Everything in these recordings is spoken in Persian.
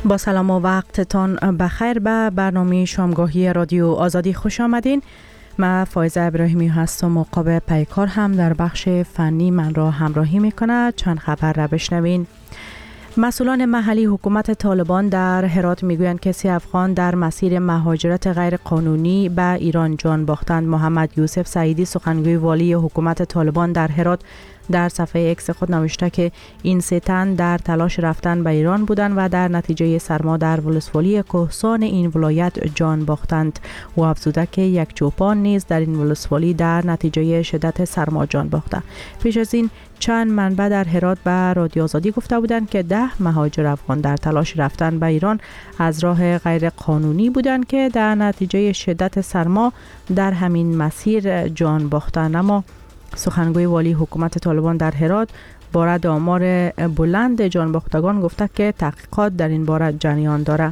با سلام و وقتتان بخیر. به برنامه شامگاهی رادیو آزادی خوش آمدین. من فایزه ابراهیمی هستم. مقابل پیکار هم در بخش فنی من را همراهی میکنه. چند خبر را بشنوین. مسئولان محلی حکومت طالبان در هرات میگویند که 3 افغان در مسیر مهاجرت غیر قانونی به ایران جان باختند. محمد یوسف سعیدی سخنگوی والی حکومت طالبان در هرات در صفحه اکس خود نوشته که این 3 تن در تلاش رفتن به ایران بودند و در نتیجه سرما در ولسوالی کهسان این ولایت جان باختند. او افزوده که یک چوپان نیز در این ولسوالی در نتیجه شدت سرما جان باخته. پیش از این چند منبع در هرات به رادیو آزادی گفته بودند که 10 مهاجر افغان در تلاش رفتن به ایران از راه غیر قانونی بودند که در نتیجه شدت سرما در همین مسیر جان باختند. اما سخنگوی والی حکومت طالبان در هرات باره آمار بلند جانباختگان گفته که تحقیقات در این باره جریان دارد.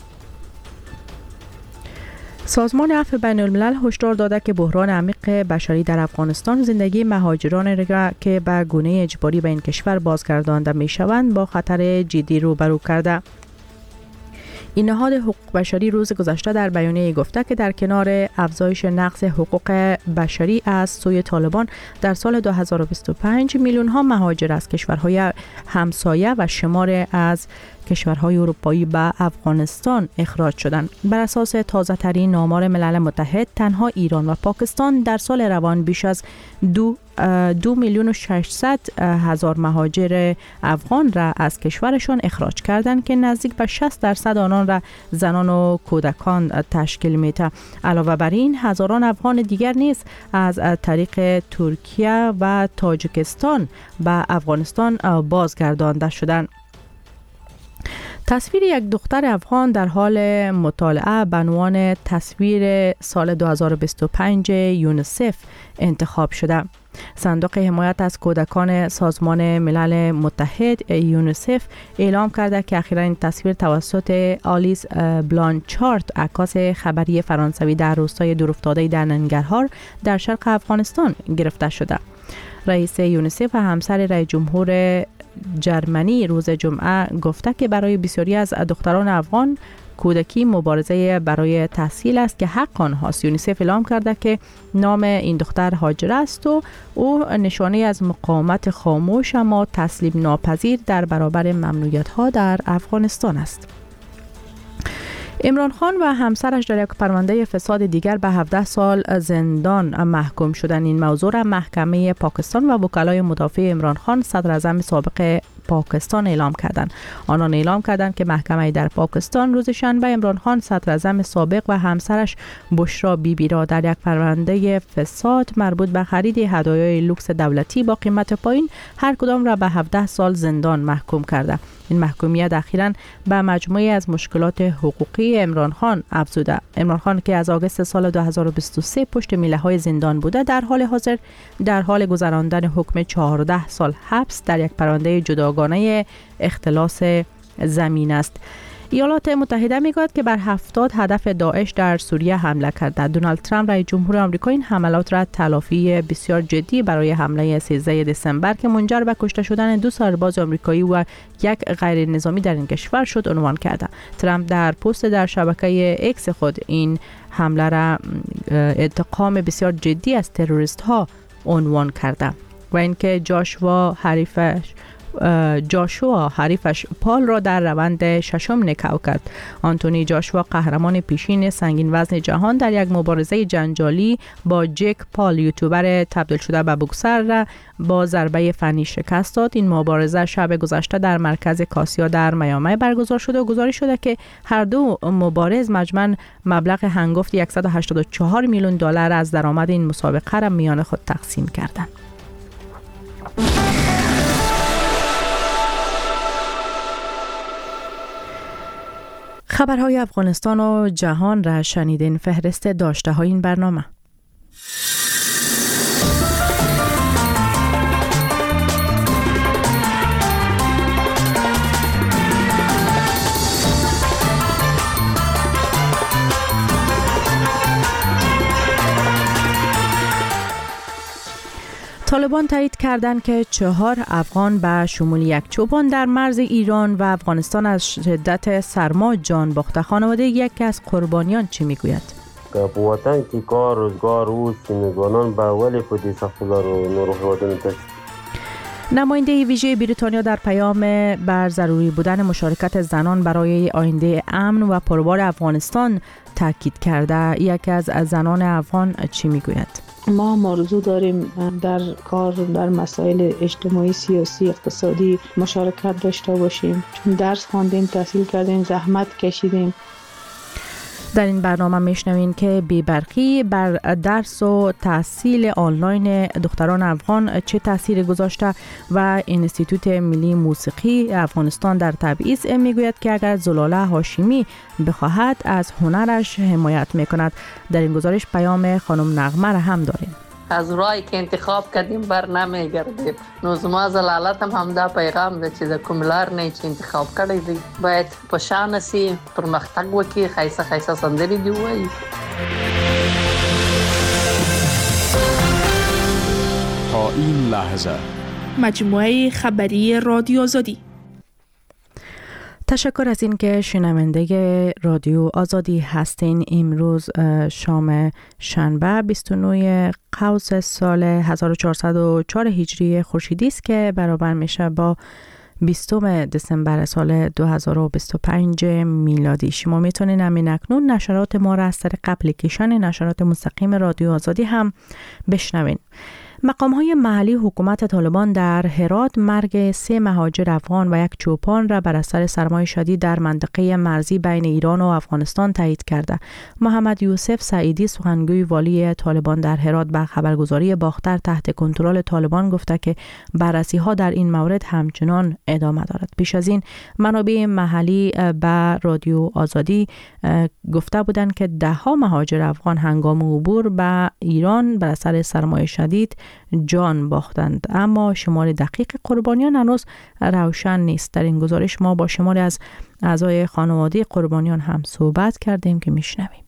سازمان عفو بین الملل هشدار داده که بحران عمیق بشری در افغانستان زندگی مهاجران را که به گونه اجباری به این کشور بازگردانده می شوند با خطر جدی روبرو کرده. این نهاد حقوق بشری روز گذشته در بیانیه گفته که در کنار افزایش نقض حقوق بشری از سوی طالبان در سال 2025 میلیون ها مهاجر از کشورهای همسایه و شمار از کشورهای اروپایی به افغانستان اخراج شدند. بر اساس تازه ترین آمار ملل متحد تنها ایران و پاکستان در سال روان بیش از 2,600,000 مهاجر افغان را از کشورشان اخراج کردند که نزدیک به 60% آنان را زنان و کودکان تشکیل می‌دهد. علاوه بر این هزاران افغان دیگر نیز از طریق ترکیه و تاجیکستان به افغانستان بازگردانده شدند. تصویر یک دختر افغان در حال مطالعه به عنوان تصویر سال 2025 یونیسف انتخاب شده. صندوق حمایت از کودکان سازمان ملل متحد یونیسف اعلام کرده که اخیراً این تصویر توسط آلیس بلانچارد، عکاس خبری فرانسوی در روستای دورافتاده در ننگرهار در شرق افغانستان گرفته شده. رئیس یونیسف و همسر رئیس جمهور جرمنی روز جمعه گفته که برای بسیاری از دختران افغان کودکی مبارزه برای تحصیل است که حق آنهاست. یونیسف اعلام کرده که نام این دختر هاجر است و او نشانه از مقاومت خاموش اما تسلیم ناپذیر در برابر ممنوعیت‌ها در افغانستان است. عمران خان و همسرش در یک پرونده فساد دیگر به 17 سال زندان محکوم شدند. این موضوع را محکمه پاکستان و وکلای مدافع عمران خان صدر اعظم سابق پاکستان اعلام کردند. آنان اعلام کردند که محکمه در پاکستان روز شنبه عمران خان صدر اعظم سابق و همسرش بشرا بیبی را در یک پرونده فساد مربوط به خرید هدایای لوکس دولتی با قیمت پایین هر کدام را به 17 سال زندان محکوم کرده. این محکومیت اخیراً به مجموعه از مشکلات حقوقی عمران خان افزوده. عمران خان که از آگوست سال 2023 پشت میله‌های زندان بوده در حال حاضر در حال گذراندن حکم 14 سال حبس در یک پرونده جداگانه اختلاس زمین است. ایالات متحده میگوید که بر 70 هدف داعش در سوریه حمله کرده. دونالد ترامپ رئیس جمهور آمریکا این حملات را تلافی بسیار جدی برای حمله 13 دسامبر که منجر به کشته شدن 2 سرباز آمریکایی و یک غیر نظامی در این کشور شد عنوان کرده. ترامپ در پست در شبکه اکس خود این حمله را انتقام بسیار جدی از تروریست ها عنوان کرده و اینکه جاشوا حریفش پال را در روند ششم نکاو کرد. آنتونی جاشوا قهرمان پیشین سنگین وزن جهان در یک مبارزه جنجالی با جک پال یوتیوبر تبدیل شده به بوکسر را با ضربه فنی شکست داد. این مبارزه شب گذشته در مرکز کاسیا در میامی برگزار شده و گزارش شده که هر دو مبارز مجموعاً مبلغ هنگفت $184 میلیون از درآمد این مسابقه را میان خود تقسیم کردند. خبرهای افغانستان و جهان را شنیدین. فهرست داشته های این برنامه. طالبان تایید کردند که 4 افغان به شمول 1 چوپان در مرز ایران و افغانستان از شدت سرما جان باخته. خانواده یکی از قربانیان چی میگوید؟ که په وطن کې کار روزگار اوس ځوانان به ولې په دې سختیو نورو هیوادونو ته نماینده ویژه بریتانیا در پیام بر ضروری بودن مشارکت زنان برای آینده امن و پربار افغانستان تاکید کرده. یکی از زنان افغان چی میگوید؟ ما آرزو داریم در کار در مسائل اجتماعی، سیاسی، اقتصادی مشارکت داشته باشیم، چون درس خواندیم، تحصیل کردیم، زحمت کشیدیم. در این برنامه میشنوین که بی‌برقی بر درس و تحصیل آنلاین دختران افغان چه تاثیر گذاشته و انستیتوت ملی موسیقی افغانستان در تبعیض میگوید که اگر زلاله هاشمی بخواهد از هنرش حمایت میکند. در این گزارش پیام خانم نغمه را هم داریم. از راهی که انتخاب کردیم بر نمیگردیم. نو زما زلالت هم دا پیغام ده چې د کوم لار نه چې انتخاب کړی دی باید په شان سي پرمختګ وکړي، خیسه خیسه سندري دی وایي. تا این لحظه مجموعه خبری رادیو آزادی. تشکر از این که شنونده رادیو آزادی هستین. امروز شام شنبه 29 قوس سال 1404 هجری خورشیدی است که برابر میشه با 20 دسامبر سال 2025 میلادی. شما میتونین همین اکنون نشرات ما را از طریق اپلیکیشن نشرات مستقیم رادیو آزادی هم بشنوین. مقام‌های محلی حکومت طالبان در هرات مرگ 3 مهاجر افغان و 1 چوپان را بر اثر سرمای شدید در منطقه مرزی بین ایران و افغانستان تایید کرده. محمد یوسف سعیدی سخنگوی والی طالبان در هرات به خبرگزاری باختر تحت کنترل طالبان گفته که بررسی‌ها در این مورد همچنان ادامه دارد. پیش از این منابع محلی به رادیو آزادی گفته بودند که 10 مهاجر افغان هنگام عبور به ایران بر اثر سرمای شدید جان باختند، اما شمار دقیق قربانیان هنوز روشن نیست. در این گزارش ما با شماری از اعضای خانواده قربانیان هم صحبت کردیم که میشنویم.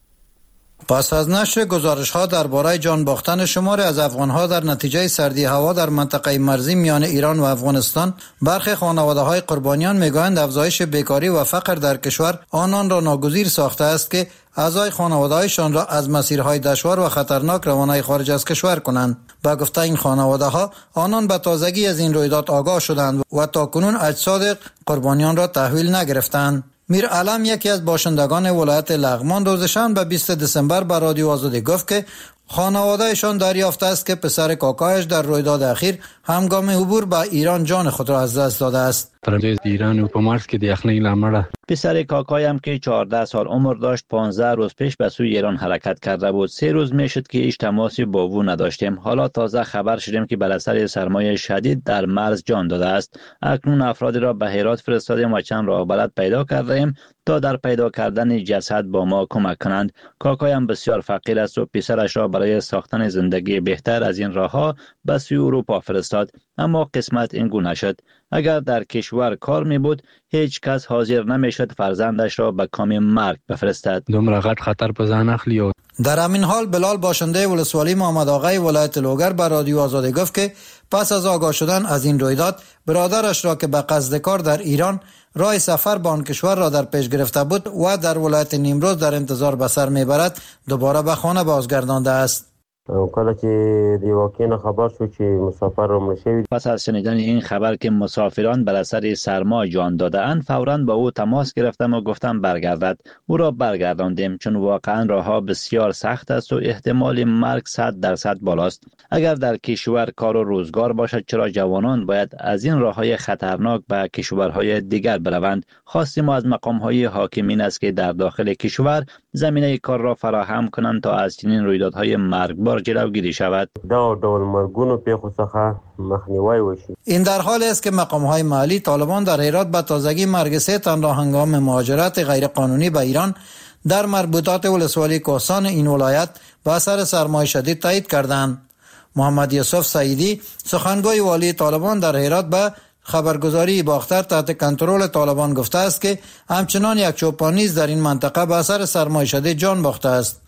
پس از نشر گزارش‌ها درباره جان باختن شماری از افغان‌ها در نتیجه سردی هوا در منطقه مرزی میان ایران و افغانستان، برخی خانواده‌های قربانیان می‌گویند افزایش بیکاری و فقر در کشور آنان را ناگزیر ساخته است که اعضای خانواده‌هایشان را از مسیرهای دشوار و خطرناک روانه خارج از کشور کنند. با گفته این خانواده‌ها، آنان به تازگی از این رویداد آگاه شدند و تاکنون اجساد قربانیان را تحویل نگرفتند. میر علم یکی از باشندگان ولایت لغمان روز شنبه 20 دسامبر به رادیو آزادی گفت که خانواده‌شان دریافته است که پسر کاکایش در رویداد اخیر هنگام عبور به ایران جان خود را از دست داده است. در ایران و پمارس که دیخنه لامره پسر کاکایم که 14 سال عمر داشت 15 روز پیش به سوی ایران حرکت کرده بود. 3 روز میشد که هیچ تماسی با او نداشتیم. حالا تازه خبر شدیم که بر اثر سرمایه شدید در مرز جان داده است. اکنون افرادی را به هرات فرستادیم و چند راه بلد پیدا کردیم تا در پیدا کردن جسد با ما کمک کنند. کاکایم بسیار فقیر است و پسرش را برای ساختن زندگی بهتر از این راهها به سوی اروپا فرستاد، اما قسمت این گونه شد. اگر در کشور کار می بود هیچ کس حاضر نمی شد فرزندش را به کام مرگ بفرستد. دومره غټ خطر په ځان اخلي. در همین حال بلال باشنده ولسوالی محمد آقای ولایت لوگر به رادیو آزادی گفت که پس از آگاه شدن از این رویداد برادرش را که به قصد کار در ایران راه سفر به آن کشور را در پیش گرفته بود و در ولایت نیمروز در انتظار به سر میبرد دوباره به خانه بازگردانده است. کله چې د واقعیت خبر شو چې مسافر را مشوي، پس از شنیدن این خبر که مسافران بر اثر سرما جان داده‌اند فوراً با او تماس گرفتم و گفتم برگردد. او را برگرداندیم چون واقعا راهها بسیار سخت است و احتمال مرگ 100% بالاست. اگر در کشور کار و روزگار باشد چرا جوانان باید از این راههای خطرناک به کشورهای دیگر بروند؟ خواست ما از مقام‌های حاکمین است که در داخل کشور زمینه کار را فراهم کنند تا از چنین رویدادهای مرگبار جلوگیری شود. این در حالی است که مقام‌های محلی طالبان در هرات به تازگی مرگ 3 تن را هنگام مهاجرت غیرقانونی به ایران در مربوطات ولسوالی کوهستان این ولایت به اثر سرمای شدید تایید کردند. محمد یوسف سعیدی سخنگوی والی طالبان در هرات به خبرگزاری باختر تحت کنترل طالبان گفته است که همچنان 1 چوپان نیز در این منطقه به اثر سرمای شدید جان باخته است.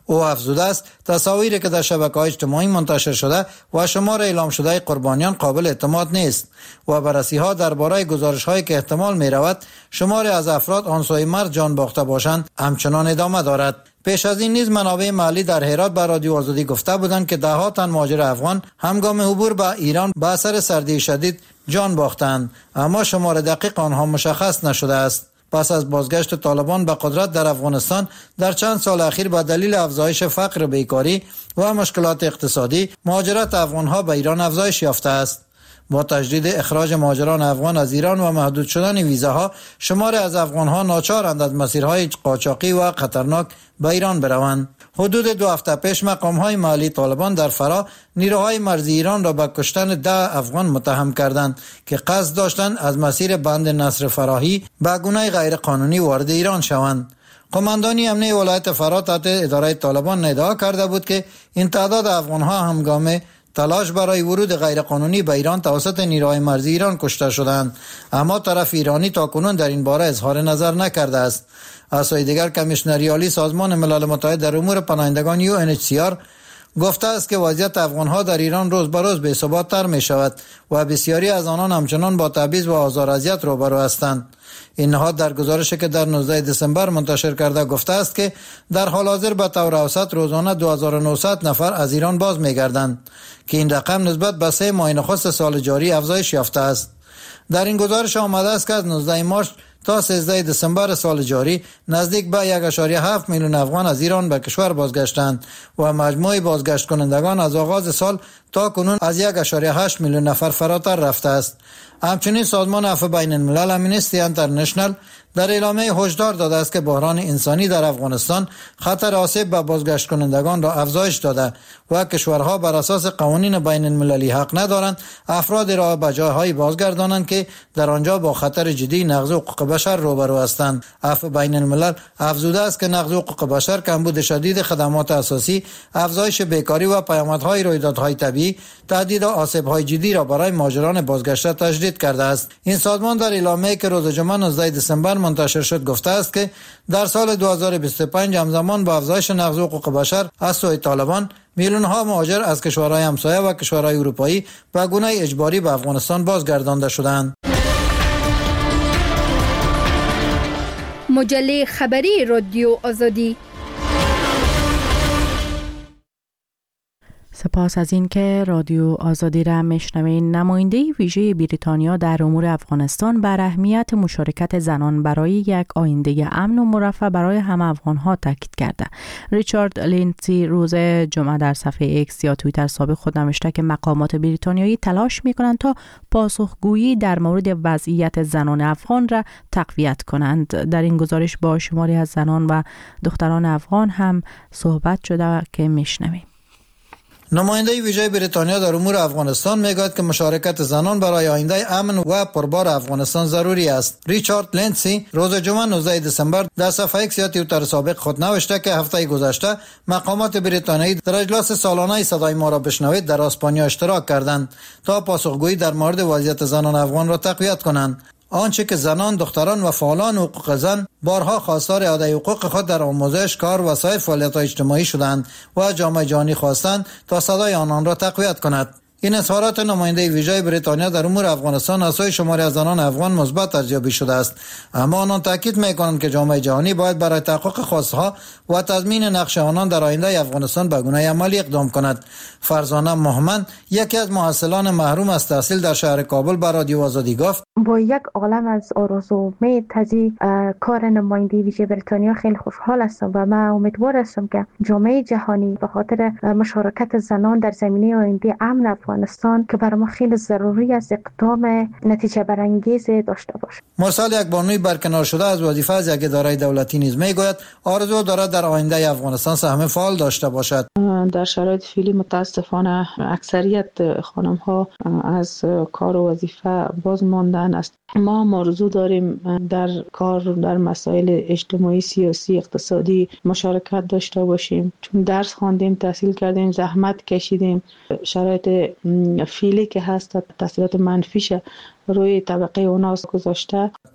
او افزوده است تصاویری که در شبکه‌های اجتماعی منتشر شده و شمار اعلام شده قربانیان قابل اعتماد نیست و بررسی‌ها درباره گزارش‌هایی که احتمال می‌رود شماری از افراد آن سوی مرز جان باخته باشند همچنان ادامه دارد. پیش از این نیز منابع محلی در هرات به رادیو آزادی گفته بودند که ده‌ها تن مهاجر افغان هنگام عبور به ایران به اثر سردی شدید جان باختند، اما شمار دقیق آنها مشخص نشده است. پس از بازگشت طالبان به قدرت در افغانستان در چند سال اخیر به دلیل افزایش فقر، بیکاری و مشکلات اقتصادی مهاجرت افغانها به ایران افزایش یافته است. با تجدید اخراج مهاجران افغان از ایران و محدود شدن ویزاها، شماری از افغانها ناچارند از مسیرهای قاچاقی و خطرناک به ایران بروند. حدود 2 هفته پیش مقام‌های محلی طالبان در فرا نیروهای مرزی ایران را به کشتن 10 افغان متهم کردند که قصد داشتند از مسیر بند نصر فراهی به گونه غیر قانونی وارد ایران شوند. قماندانی امنیه ولایت فرا تحت اداره طالبان ادعا کرده بود که این تعداد افغان‌ها هنگام تلاش برای ورود غیرقانونی به ایران توسط نیروهای مرزی ایران کشته شدند، اما طرف ایرانی تاکنون در این باره اظهار نظر نکرده است. از سوی دیگر کمیشنری عالی سازمان ملل متحد در امور پناهندگان UNHCR گفته است که وضعیت افغانها در ایران روز به روز بی‌ثبات‌تر می شود و بسیاری از آنان همچنان با تبعیض و آزار و اذیت روبرو هستند. این نهاد در گزارشی که در 19 دسامبر منتشر کرده گفته است که در حال حاضر به طور اوسط روزانه 2900 نفر از ایران باز می‌گردند که این رقم نسبت به 3 ماه نخست سال جاری افزایش یافته است. در این گزارش آمده است که از 19 مارس تا 13 دسامبر سال جاری نزدیک به 1.7 میلیون افغان از ایران به کشور بازگشتند و مجموع بازگشت کنندگان از آغاز سال تا کنون از 1.8 میلیون نفر فراتر رفته است. همچنین سازمان عفو بین الملل امنستی انترنشنال در اعلامیه هشدار داده است که بحران انسانی در افغانستان خطر آسیب به بازگشت کنندگان را افزایش داده و کشورها بر اساس قوانین بین المللی حق ندارند افراد را به جایهای بازگردانند که در آنجا با خطر جدی نقض حقوق بشر روبرو هستند. عفو بین الملل افزوده است که نقض حقوق بشر، کمبود شدید خدمات اساسی، افزایش بیکاری و پیامدهای رویدادهای طبیعی تهدید و آسیب‌های جدی را برای مهاجران بازگشته تشدید کرده است. این سازمان در اعلامیه‌ای که روز جمعه 19 دسامبر منتشر شد گفته است که در سال 2025 همزمان با افزایش نقض حقوق بشر از سوی طالبان میلیون‌ها مهاجر از کشورهای همسایه و کشورهای اروپایی به گونه اجباری به افغانستان بازگردانده شدند. مجله خبری رادیو آزادی. سپاس از این که رادیو آزادی را میشنوین. نماینده ویژه بریتانیا در امور افغانستان بر اهمیت مشارکت زنان برای یک آینده امن و مرفه برای همه افغانها تاکید کرده. ریچارد لینسی روز جمعه در صفحه ایکس یا توییتر سابق خود نوشته که مقامات بریتانیایی تلاش میکنند تا پاسخگویی در مورد وضعیت زنان افغان را تقویت کنند. در این گزارش با شماری از زنان و دختران افغان هم صحبت شده که میشنویم. نماینده ویژه بریتانیا در امور افغانستان میگوید که مشارکت زنان برای آینده امن و پربار افغانستان ضروری است. ریچارد لینسی روز جمعه 19 دسامبر در صفحه ایکس یا توییتر سابق خود نوشته که هفته گذشته مقامات بریتانیایی در اجلاس سالانه صدای ما را بشنوید در اسپانیا اشتراک کردند تا پاسخگویی در مورد وضعیت زنان افغان را تقویت کنند. آنچه که زنان، دختران و فعالان حقوق زن بارها خواستار اعاده حقوق خود در آموزش، کار و سایر فعالیت‌های اجتماعی شدند و جامعه جهانی خواستند تا صدای آنان را تقویت کند. این اظهارات نماینده ویژه بریتانیا در امور افغانستان از سوی شماری از زنان افغان مثبت ارزیابی شده است، اما آنان تاکید می‌کنند که جامعه جهانی باید برای تحقق خواستها و تضمین نقش آنان در آینده افغانستان به گونه عملی اقدام کند. فرزانه محمد، یکی از محصلان محروم از تحصیل در شهر کابل، به رادیو آزادی گفت: با یک عالم از آرزو و امید کار نماینده ویژه بریتانیا خیلی خوشحال هستم و من امیدوار هستم که جامعه جهانی به خاطر مشارکت زنان در زمینه آینده امن افغانستان که برای ما خیلی ضروری است اقدام نتیجه برانگیز داشته باشه. مرسل یک بانوی برکنار شده از وظیفه از یک اداره دولتی نیز میگوید آرزو دارد در آینده افغانستان سهم فعال داشته باشد. در شرایط فعلی متاسفانه اکثریت خانم ها از کار و وظیفه باز ماندن است. ما هم آرزو داریم در کار در مسائل اجتماعی، سیاسی، اقتصادی مشارکت داشته باشیم، چون درس خواندیم، تحصیل کردیم، زحمت کشیدیم. شرایط فعلی که هست تاثیرات منفیش روی طبقه اوناس گذاشته.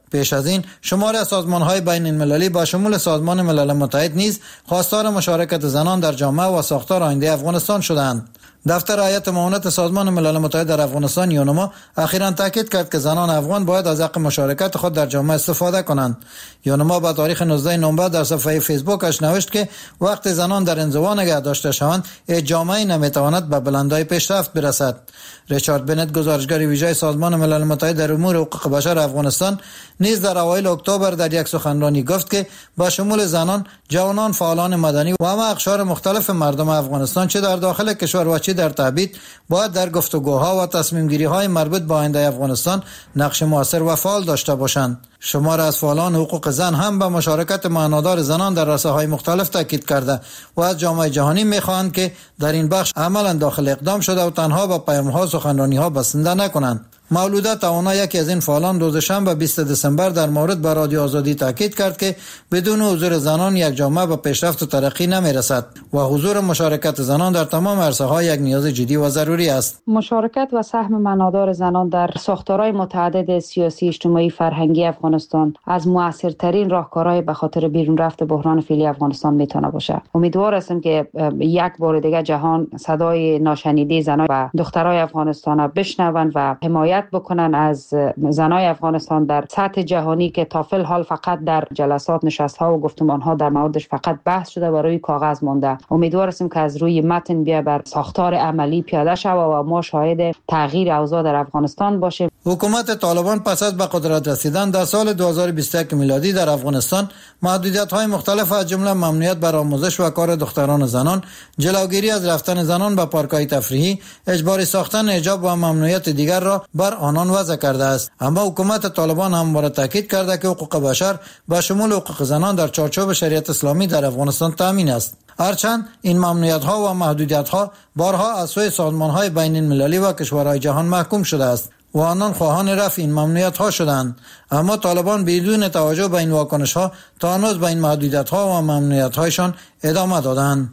پیش از این شماری از سازمان‌های بین المللی با شمول سازمان ملل متحد نیز خواستار مشارکت زنان در جامعه و ساختار آینده افغانستان شدند. دفتر هیئت معاونت سازمان ملل متحد در افغانستان یونما اخیراً تاکید کرد که زنان افغان باید از حق مشارکت خود در جامعه استفاده کنند. یونما با تاریخ 19 نوامبر در صفحه فیسبوکش نوشت که وقتی زنان در انزوا نگه داشته شوند، هیچ جامعه‌ای نمیتواند به بلندای پیشرفت برسد. ریچارد بنت، گزارشگر ویژه سازمان ملل متحد در امور حقوق بشر افغانستان، نیز در اوایل اکتبر در یک سخنرانی گفت که با شمول زنان، جوانان، فعالان مدنی و همه اقشار مختلف مردم افغانستان چه در داخل کشور و چه در تبعید باید در گفتگوها و تصمیم گیری های مربوط به آینده افغانستان نقش مؤثر و فعال داشته باشند. شمار از فعالان حقوق زن هم به مشارکت معنادار زنان در رسانه‌های مختلف تاکید کرده و از جامعه جهانی می‌خواهند که در این بخش عملاً داخل اقدام شده و تنها با پیام‌ها و سخنرانی‌ها بسنده نکنند. مولوده توانا، یکی از این فعالان، روز شنبه 20 دسامبر در مورد به رادیو آزادی تاکید کرد که بدون حضور زنان یک جامعه به پیشرفت و ترقی نمی‌رسد و حضور مشارکت زنان در تمام عرصه‌ها یک نیاز جدی و ضروری است. مشارکت و سهم معنادار زنان در ساختارهای متعدد سیاسی، اجتماعی، فرهنگی افغانستان از موثرترین راهکارهای به خاطر بیرون رفت بحران فعلی افغانستان میتونه باشه. امیدوار هستم که یک بار دیگه جهان صدای ناشنیده زنان و دخترای افغانستان را بشنوند و حمایت بکنن از زنای افغانستان در سطح جهانی که تا فل حال فقط در جلسات، نشست‌ها و گفتمان‌ها در موردش فقط بحث شده و روی کاغذ مونده. امیدوار هستیم که از روی متن بیا بر ساختار عملی پیاده شود و ما شاهد تغییر اوضاع در افغانستان باشیم. حکومت طالبان پس از به قدرت رسیدن در سال 2021 میلادی در افغانستان محدودیت‌های مختلف از جمله ممنوعیت بر آموزش و کار دختران و زنان، جلوگیری از رفتن زنان به پارک‌های تفریحی، اجباری ساختن حجاب و ممنوعیت دیگر را بر آنان وضع کرده است. اما حکومت طالبان همواره تاکید کرده که حقوق بشر با شمول حقوق زنان در چارچوب شریعت اسلامی در افغانستان تامین است. هرچند این ممنوعیت‌ها و محدودیت‌ها بارها از سوی سازمان‌های بین المللی و کشورهای جهان محکوم شده است و آنان خواهان رفع این ممنوعیت‌ها شدند، اما طالبان بدون توجه به این واکنش‌ها تا هنوز به این محدودیت‌ها و ممنوعیت‌هایشان ادامه دادند.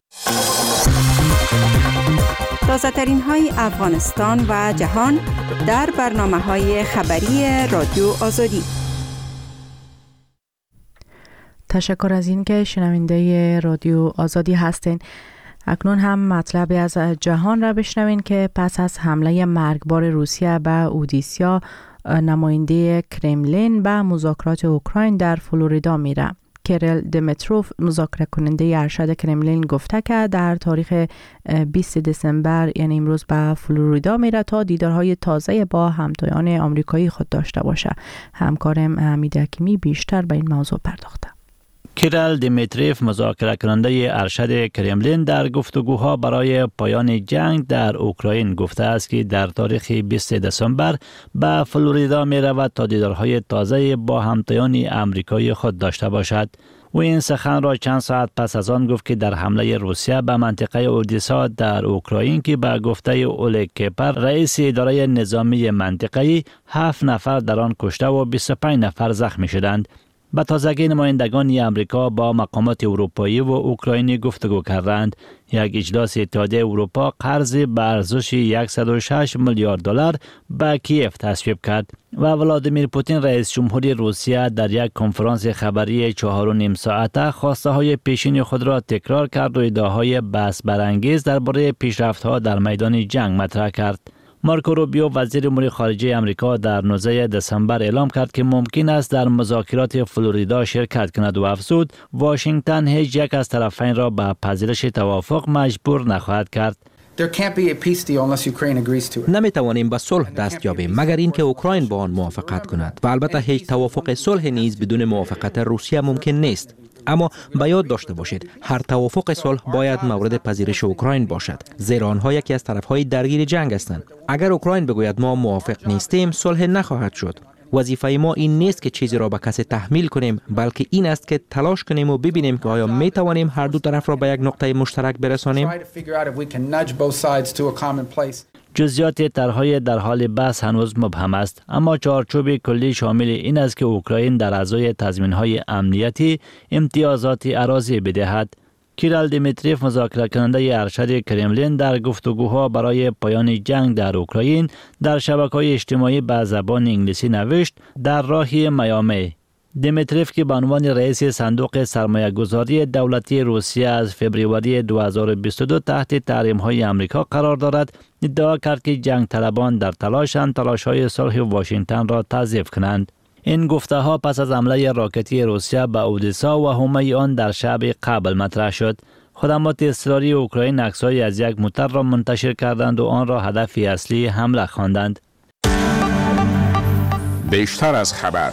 تازه‌ترین های افغانستان و جهان در برنامه‌های خبری رادیو آزادی. تشکر از این که شنونده رادیو آزادی هستین. اکنون هم مطلبی از جهان را بشنوین که پس از حمله مرگبار روسیه به اودیسا، نماینده کرملین به مذاکرات اوکراین در فلوریدا میره. کیریل دیمیتروف، مذاکره کننده ارشد کرملین، گفته که در تاریخ 20 دسامبر یعنی امروز به فلوریدا میره تا دیدارهای تازه با همتایان آمریکایی خود داشته باشه. همکارم حمید حکیمی بیشتر به این موضوع پرداخته. کیریل دیمیتروف، مذاکره کننده ارشد کرملین، در گفتگوها برای پایان جنگ در اوکراین گفته است که در تاریخ 20 دسامبر به فلوریدا می رود تا دیدارهای تازه با همتایان آمریکایی خود داشته باشد. و این سخن را چند ساعت پس از آن گفت که در حمله روسیه به منطقه اودیسا در اوکراین که به گفته اولگ کپر، رئیس اداره نظامی منطقه‌ای، 7 نفر در آن کشته و 25 نفر زخمی شدند. به تازگی نمایندگان امریکا با مقامات اروپایی و اوکراینی گفتگو کردند. یک اجلاس اتحادیه اروپا قرض به ارزش 106 میلیارد دلار به کیف تصویب کرد و ولادیمیر پوتین، رئیس جمهوری روسیه، در یک کنفرانس خبری 4.5 ساعته خواسته های پیشین خود را تکرار کرد و ادعاهای بحث برانگیز درباره پیشرفت‌ها در میدان جنگ مطرح کرد. مارکو روبیو، وزیر امور خارجه آمریکا، در 19 دسامبر اعلام کرد که ممکن است در مذاکرات فلوریدا شرکت کند و افزود واشنگتن هیچ یک از طرفین را به پذیرش توافق مجبور نخواهد کرد. نمی توانیم به صلح دست یابیم مگر اینکه اوکراین با آن موافقت کند و البته هیچ توافق صلح نیز بدون موافقت روسیه ممکن نیست. اما به یاد داشته باشید هر توافق صلح باید مورد پذیرش اوکراین باشد، زیرا آنها یکی از طرفهای درگیر جنگ هستند. اگر اوکراین بگوید ما موافق نیستیم، صلح نخواهد شد. وظیفه ما این نیست که چیزی را به کسی تحمیل کنیم، بلکه این است که تلاش کنیم و ببینیم که آیا می توانیم هر دو طرف را به یک نقطه مشترک برسانیم. جزئیات طرح‌های در حال بحث هنوز مبهم است، اما چارچوب کلی شامل این است که اوکراین در ازای تضمین‌های امنیتی امتیازات اراضی بدهد. کیرل دیمیتریف، مذاکره کننده ارشد کرملین، در گفتگوها برای پایان جنگ در اوکراین در شبکه‌های اجتماعی به زبان انگلیسی نوشت در راه میامی. دیمیتریف که به عنوان رئیس صندوق سرمایه‌گذاری دولتی روسیه از فوریه 2022 تحت تحریم‌های آمریکا قرار دارد، ادعا کرد که جنگ طلبان در تلاشند تلاش‌های صلح واشنگتن را تضعیف کنند. این گفته‌ها پس از حمله راکتی روسیه به اودسا و حمله آن در شب قبل مطرح شد. خدمات اضطراری اوکراین عکس‌هایی از یک موتر را منتشر کردند و آن را هدف اصلی حمله خواندند. بیشتر از خبر.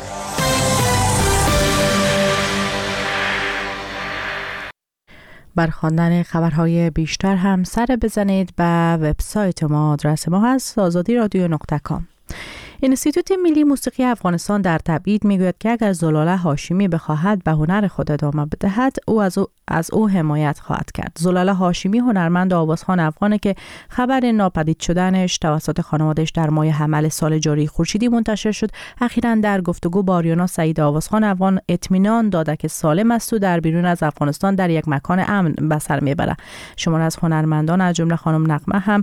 بر خواندن خبرهای بیشتر هم سر بزنید به وبسایت ما. آدرس ما هست azadiradionuqta.com. انستیتوت ملی موسیقی افغانستان در تبعید میگوید که اگر زلاله هاشمی بخواهد به هنر خود ادامه بدهد او از او حمایت خواهد کرد. زلاله هاشمی هنرمند آوازخوان افغانی که خبر ناپدید شدنش توسط خانواده‌اش در ماه حمل سال جاری خورشیدی منتشر شد، اخیراً در گفتگو با آریانا سعید آوازخوان افغان اطمینان داده که سالم است و در بیرون از افغانستان در یک مکان امن به سر میبره. شمار از هنرمندان از جمله خانم نغمه هم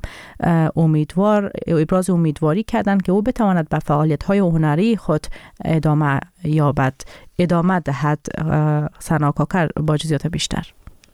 ابراز امیدواری کردند که او بتواند به فعالیت‌های هنری خود ادامه دهد. سنا کاکر با جزئیات بیشتر.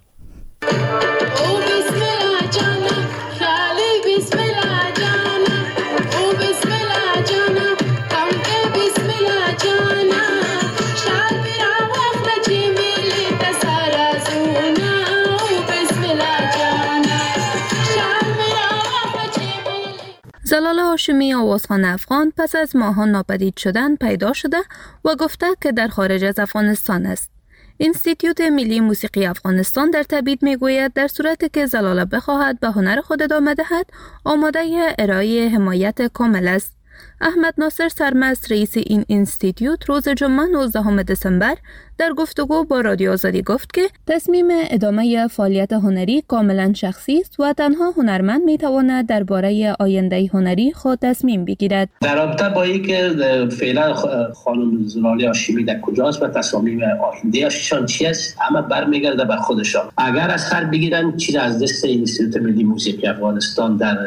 زلاله هاشمی آوازخوان افغان پس از ماهان ناپدید شدن پیدا شده و گفته که در خارج از افغانستان است. انستیتوت ملی موسیقی افغانستان در تبعید میگوید در صورتی که زلاله بخواهد به هنر خود ادامه دهد، آماده ارائه حمایت کامل است. احمد ناصر سرمست رئیس این انستیتوت روز جمعه 19 دسامبر در گفتگو با رادیو آزادی گفت که تصمیم ادامه فعالیت هنری کاملا شخصی است و تنها هنرمند میتواند درباره آینده هنری خود تصمیم بگیرد. در رابطه با اینکه فعلا خانم زلاله هاشمی در کجاست و تصامیم آینده‌شان چی است، همه برمیگرده به خودشان. اگر از سر بگیرن چیز از دست انستیتوت ملی موسیقی افغانستان در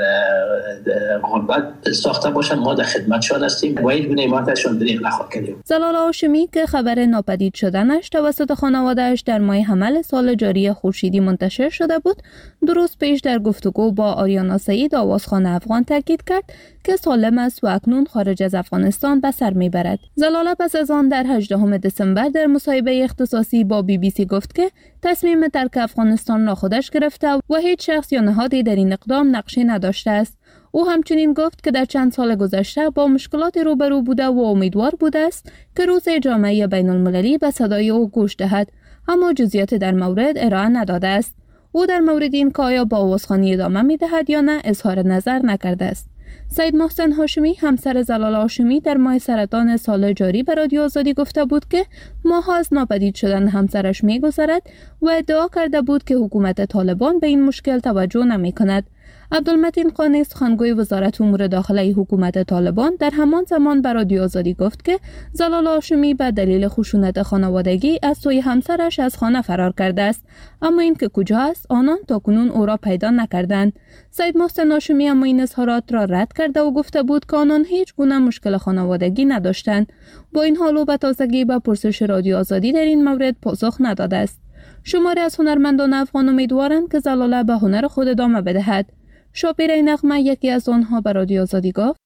غربت ساخته باشن، ما در خدمتشان هستیم و هیچ گونه حمایتشان دریغ نخواهد کردیم. زلاله هاشمی که خبر ناپدید شدنش توسط خانواده‌اش در ماه حمل سال جاری خورشیدی منتشر شده بود، درست پیش در گفتگو با آریانا سعید آوازخوان افغان تاکید کرد که سالم است و اکنون خارج از افغانستان به سر میبرد. زلاله پس از آن در 18 دسامبر در مصاحبه اختصاصی با BBC گفت که تصمیم ترک افغانستان را خودش گرفته و هیچ شخص یا نهادی در این اقدام نقشی نداشته است. او همچنین گفت که در چند سال گذشته با مشکلات روبرو بوده و امیدوار بوده است که روز جامعه بین المللی به صدای او گوش دهد، اما جزئیات در مورد ارائه نداده است. او در مورد این که آیا با آوازخوانی ادامه می‌دهد یا نه اظهار نظر نکرده است. سید محسن هاشمی همسر زلاله هاشمی در ماه سرطان سال جاری به رادیو آزادی گفته بود که ماها از ناپدید شدن همسرش می‌گذرد و ادعا کرده بود که حکومت طالبان به این مشکل توجه نمی‌کند. عبدالمتین قانی سخنگوی وزارت امور داخله حکومت طالبان در همان زمان به رادیو آزادی گفت که زلاله هاشمی به دلیل خشونت خانوادگی از سوی همسرش از خانه فرار کرده است، اما این که کجا است آنان تاکنون او را پیدا نکردند. سید محسن هاشمی اما این اظهارات را رد کرده و گفته بود که آنان هیچ گونه مشکل خانوادگی نداشتند. با این حال او به تازگی به پرسش رادیو آزادی در این مورد پاسخ نداده است. شماری از هنرمندان افغان امیدوارند که زلاله به هنر خود ادامه بدهد. شاپیره نغمه یکی از آنها به رادیو آزادی گفت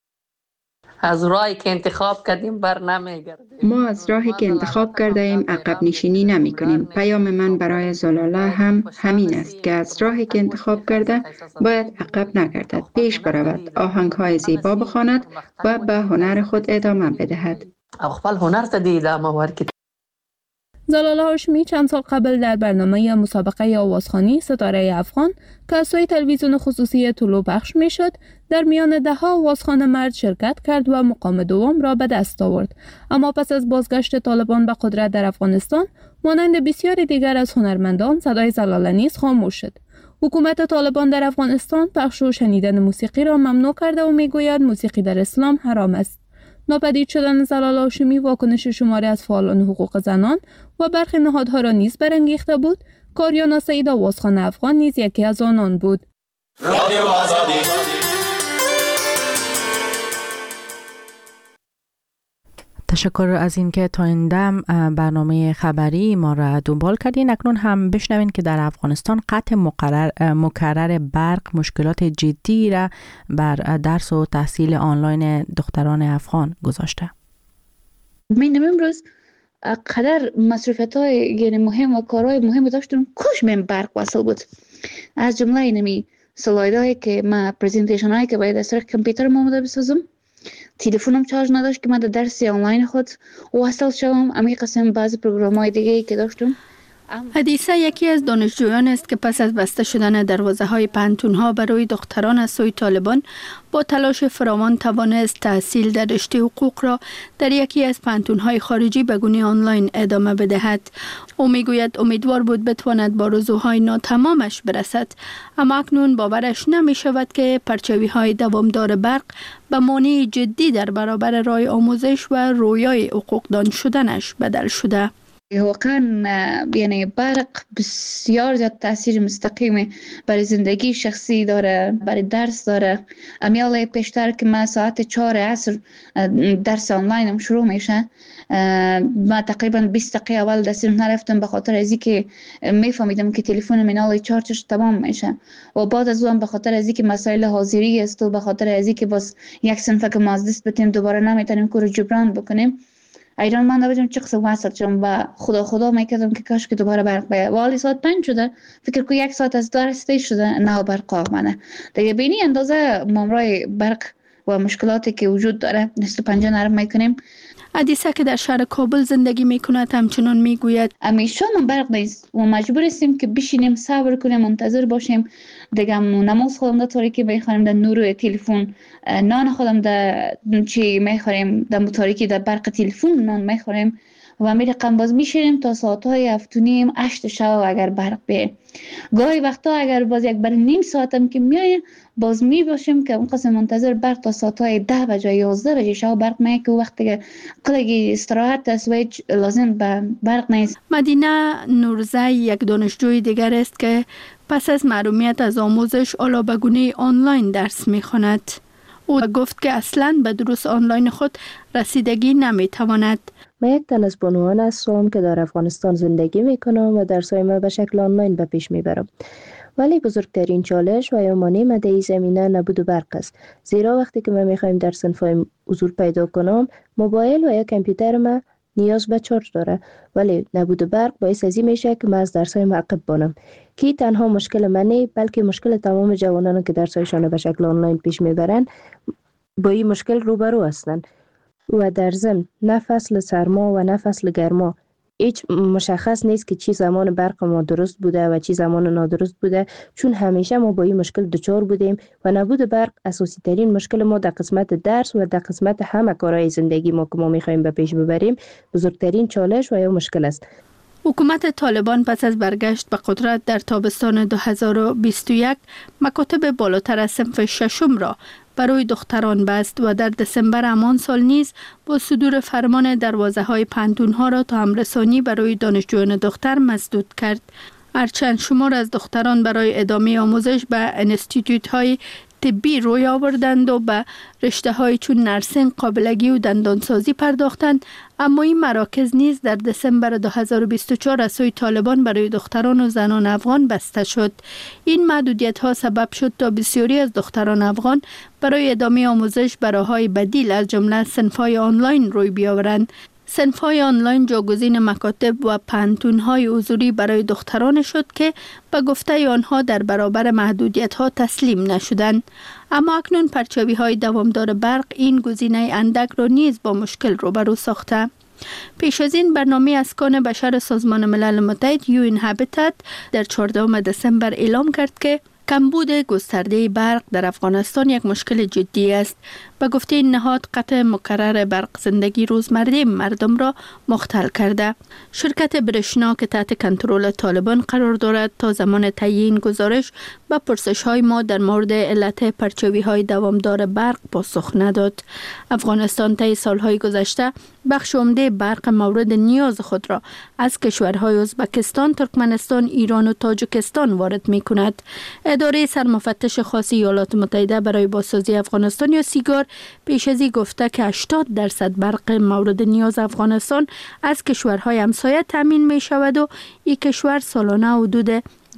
از راهی که انتخاب کردیم بر نمیگردیم. ما از راهی که انتخاب کرده ایم عقب نشینی نمی کنیم. پیام من برای زلاله هم همین است که از راهی که انتخاب کرده باید عقب نگردد، پیش برود، آهنگ‌های زیبا بخواند و به هنر خود ادامه بدهد. خپل هنر ته دی ادامه ورکړي. زلاله هاشمی چند سال قبل در برنامه مسابقه آوازخوانی ستاره افغان که از سوی تلویزیون خصوصی طلوع پخش می شد در میان 10 آوازخوان مرد شرکت کرد و مقام دوم را به دست آورد. اما پس از بازگشت طالبان به قدرت در افغانستان مانند بسیاری دیگر از هنرمندان صدای زلاله نیز خاموش شد. حکومت طالبان در افغانستان پخش و شنیدن موسیقی را ممنوع کرده و می گوید موسیقی در اسلام حرام است. ناپدید شدن زلاله هاشمی واکنش شماری از فعالان حقوق زنان و برخی نهادها را نیز برانگیخته بود آریانا سعید آوازخوان افغان نیز یکی از آنان بود. رادیو آزادی. تشکر از اینکه تا این دم برنامه خبری ما را دنبال کردین. اکنون هم بشنوین که در افغانستان قطع مکرر برق مشکلات جدی را بر درس و تحصیل آنلاین دختران افغان گذاشته. من امروز قدر مصرفیت‌های یعنی مهم و کارهای مهم داشتم کاش من برق وصل بود. از جمله اینمی سلایدهایی که ما پرزنتیشن هایی که باید از طریق کامپیوتر آماده بسازم، تلفنم چارج نداشت که من در درس آنلاین خود وصل شوم. امی قسم بعضی پروگرام‌های دیگه‌ای که داشتم. حدیثه یکی از دانشجویان است که پس از بسته شدن دروازه‌های پانتون‌ها برای دختران از سوی طالبان با تلاش فراوان توانست تحصیل در رشته حقوق را در یکی از پانتون‌های خارجی به گونه آنلاین ادامه بدهد. او میگوید امیدوار بود بتواند با آرزوهای ناتمامش برسد، اما اکنون باورش نمی‌شود که پرچاوی‌های دوامدار برق به مانع جدی در برابر راه آموزش و رویای حقوقدان شدنش بدل شده. واقعا یعنی برق بسیار زیاد تاثیر مستقیم برای زندگی شخصی داره، برای درس داره. امیال پیشتر که من ساعت 4 عصر درس آنلاینم شروع میشه، ما تقریبا 20 دقیقه اول دستم نرفتم به خاطر از اینکه میفهمیدم که تلفن من چارجش تمام میشه و بعد از اون به خاطر از اینکه مسائل حاضری است و به خاطر از اینکه باز یک صنفه که ما از دست بدیم دوباره نمیتونیم کارو جبران بکنیم. ایران من نبودم چه قسم وصل شدم و خدا میکردم که کاش که دوباره برق بیاد. ولی ساعت 5 شده، فکر کنم 1 ساعت از درس شده نه برق آمده. دیگه بینی اندازه مامرای برق و مشکلاتی که وجود داره نست پنجه نرم میکنیم. حدیثه که در شهر کابل زندگی میکند همچنان میگوید همیشه من برق نیست و مجبور هستیم که بشینیم صبر کنیم منتظر باشیم. دیگه نماز خودم در تاریکی میخوریم، در نور تلفن نان خودم در چی میخوریم، در متاریکی در برق تلفن نان میخوریم و می رقم باز میشینیم تا ساعتهای 7:30-8 شب اگر برق بیه. گاهی وقتا اگر باز یک بر نیم ساعتم که میایه باز می باشیم که اون قسم منتظر برق تا ساعتهای 10 بجه 11 بجه شب برق میایه که وقتی که قلقی استراحت است و لازم به برق نیست. مدینه نورزی یک دانشجوی دیگر است که پس از محرومیت از آموزش حالا به گونه آنلاین درس میخواند. او گفت که اصلاً به دروس آنلاین خود رسیدگی نمیتواند. من یک تن از بانوان هستم که در افغانستان زندگی میکنم و درسای ما به شکل آنلاین به پیش میبرم. ولی بزرگترین چالش و یا مانع ما در این زمینه نبود برق است. زیرا وقتی که ما میخوایم در صنف‌های حضور پیدا کنم، موبایل و یا کامپیوتر ما نیاز به چارج داره، ولی نبود برق باعث از این میشه که من از درسای معقب بانم. که تنها مشکل من نه، بلکه مشکل تمام جوانان که درسایشان به شکل آنلاین پیش میبرن با این مشکل روبرو هستند. و در ضمن نه فصل سرما و نه فصل گرما هیچ مشخص نیست که چی زمان برق ما درست بوده و چی زمان نادرست بوده، چون همیشه ما با این مشکل دچار بودیم و نبود برق اساسی ترین مشکل ما در قسمت درس و در قسمت همه کارهای زندگی ما که ما میخوایم به پیش ببریم بزرگترین چالش و یا مشکل است. حکومت طالبان پس از برگشت به قدرت در تابستان 2021 مکاتب بالاتر از صنف ششم را برای دختران بست و در دسامبر همان سال نیز با صدور فرمان دروازه‌های پانتون‌ها را تا همرسانی برای دانشجویان دختر مسدود کرد. هرچند شمار از دختران برای ادامه آموزش به انستیتوت‌های طبی روی آوردند و به رشته‌های چون نرسینگ، قابلگی و دندانسازی پرداختند، اما این مراکز نیز در دسامبر 2024 از سوی طالبان برای دختران و زنان افغان بسته شد. این محدودیت‌ها سبب شد تا بسیاری از دختران افغان برای ادامه آموزش به راه‌های بدیل از جمله صنف‌های آنلاین روی بیاورند. صنف‌های آنلاین جاگزین مکاتب و پانتون‌های حضوری برای دختران شد که به گفته آنها در برابر محدودیت‌ها تسلیم نشدند. اما اکنون پرچاوی‌های دوامدار برق این گزینه اندک را نیز با مشکل روبرو ساخته. پیش از این برنامه اسکان بشر سازمان ملل متحد UN Habitat در 14 دسامبر اعلام کرد که کمبود گسترده برق در افغانستان یک مشکل جدی است. به گفته این نهاد، قطع مکرر برق زندگی روزمره مردم را مختل کرده. شرکت برشنا که تحت کنترل طالبان قرار دارد تا زمان تعیین گزارش به پرسش‌های ما در مورد علت پرچاوی‌های دوامدار برق پاسخ نداد. افغانستان طی سالهای گذشته بخش عمده برق مورد نیاز خود را از کشورهای ازبکستان، ترکمنستان، ایران و تاجیکستان وارد می‌کند. اداره سرمفتش خاص ایالات متحده برای بازسازی افغانستان یا سیگار پیش از این گفته که 80% برق مورد نیاز افغانستان از کشورهای همسایه تامین می شود و این کشور سالانه حدود